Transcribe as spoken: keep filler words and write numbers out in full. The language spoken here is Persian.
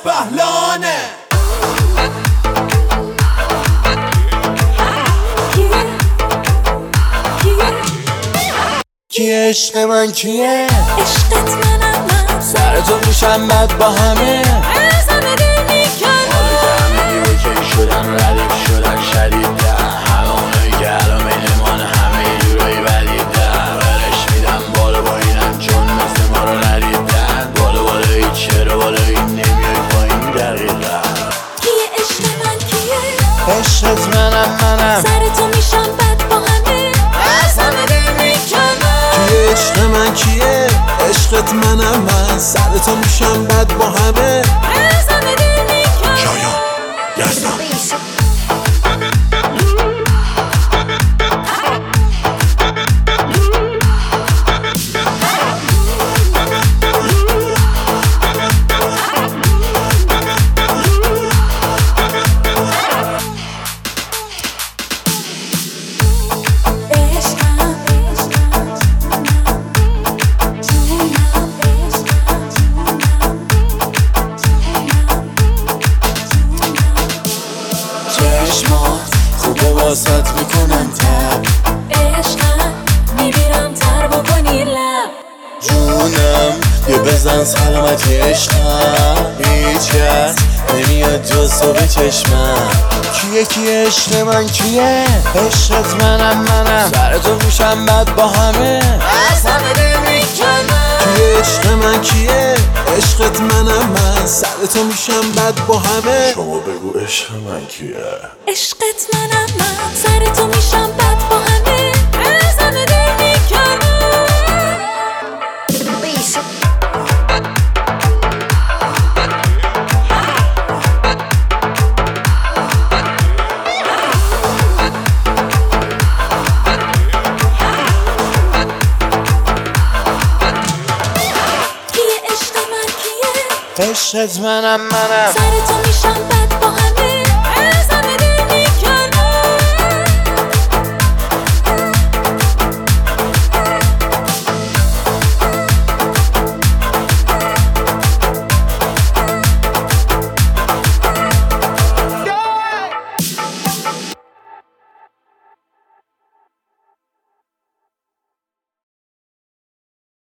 بهلانه. کیه عشق من کیه؟ عشقت منم من، سر تو میشم بد با همه، از همه دل میکنم. حالا که همه اوکی شدن، ردیف شدن شدیدن، همه اونایی که الان بینمان همه یه جورایی بدیدن، برش میدم بالا با اینم چون مثل ما رو ندیدن. بالا بالا ای چرا بالا این نمیای پایین دقیقا. کیه عشق من کیه؟ عشقت منم منم، سر تو میشم بد با همه، از همه دل میکنم. کیه عشق من کیه؟ عشقت منم من، سر تو میشم بد با همه، از همه دل میکنم. شایان یزدان. چشمات خوبه واسط میکنن تب، عشقم میگیرم تر بکنی لب. جونم یه بزن سلامتی عشقم، هیچ کس نمیاد جز تو به چشمم. کیه کیه عشق من کیه؟ عشقت منم منم، سر تو میشم بد با همه، از همه دل میکنم. کیه عشق من کیه؟ عشقت منم من، سر تو میشم بد با همه. شما بگو عشق من کیه؟ عشقت منم من، سر تو میشم بد با همه، از همه دل میکنم. عشقت منم منم، سر تو